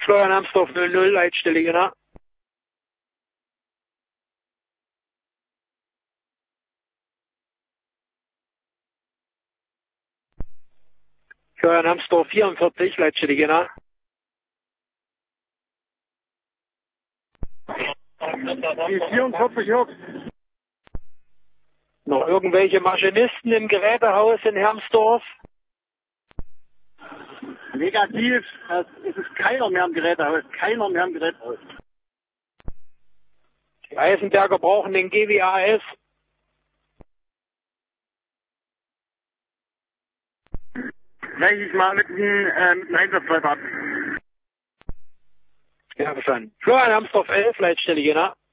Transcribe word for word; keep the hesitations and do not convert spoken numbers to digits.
Florian Amsdorf null null, Leitstelle Jena. Florian Amsdorf vierundvierzig, Leitstelle Jena. Die vierundvierzig Jux. Noch irgendwelche Maschinisten im Gerätehaus in Hermsdorf? Negativ. Es ist keiner mehr im Gerätehaus. Keiner mehr im Gerätehaus. Die Eisenberger brauchen den G W A S. Spreche ich mal mit dem, äh, mit dem Einsatzleiter ab. Ja, verstanden. Florian Amsdorf elf, Leitstelle Jena.